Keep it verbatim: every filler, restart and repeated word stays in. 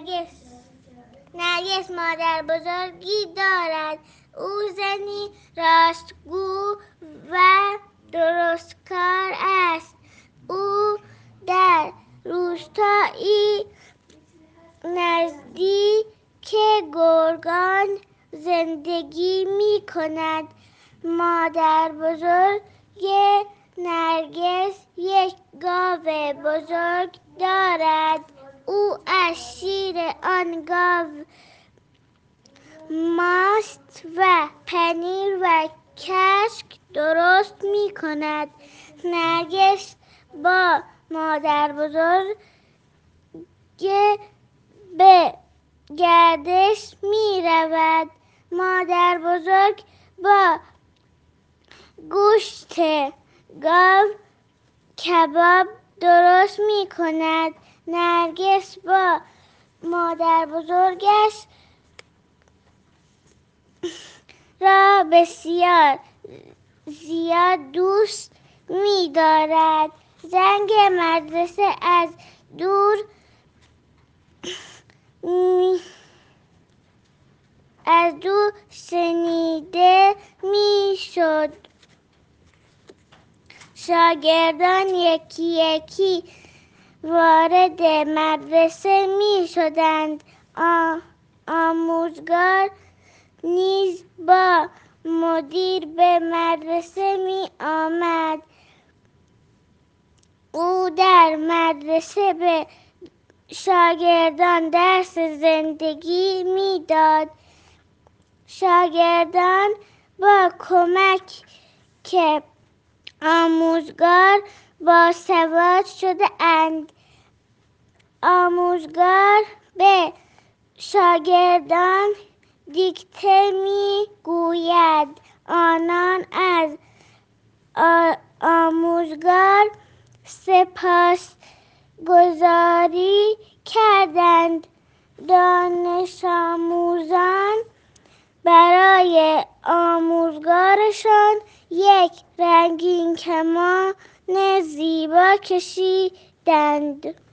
نرگس نرگس مادر بزرگی دارد. او زنی راستگو و درستکار است. او در روستایی نزدیک گرگان زندگی می کند. مادر بزرگ نرگس یک گاو بزرگ دارد. او از شیر آن گاو ماست و پنیر و کشک درست می کند. نرگس با مادر بزرگ به گردش می رود. مادر بزرگ با گوشت گاو کباب درست می کند. نرگس با مادر بزرگش را بسیار زیاد دوست می دارد. زنگ مدرسه از دور می از دور شنیده می شد. شاگردان یکی یکی وارد مدرسه می شدند. آموزگار نیز با مدیر به مدرسه می آمد. او در مدرسه به شاگردان درس زندگی می داد. شاگردان با کمک که آموزگار باسواد شده اند. آموزگار به شاگردان دیکته می گوید. آنان از آموزگار سپاسگزاری کردند. دانش آموزان برای آموزگارشان یک رنگین کمان زیبا کشیدند.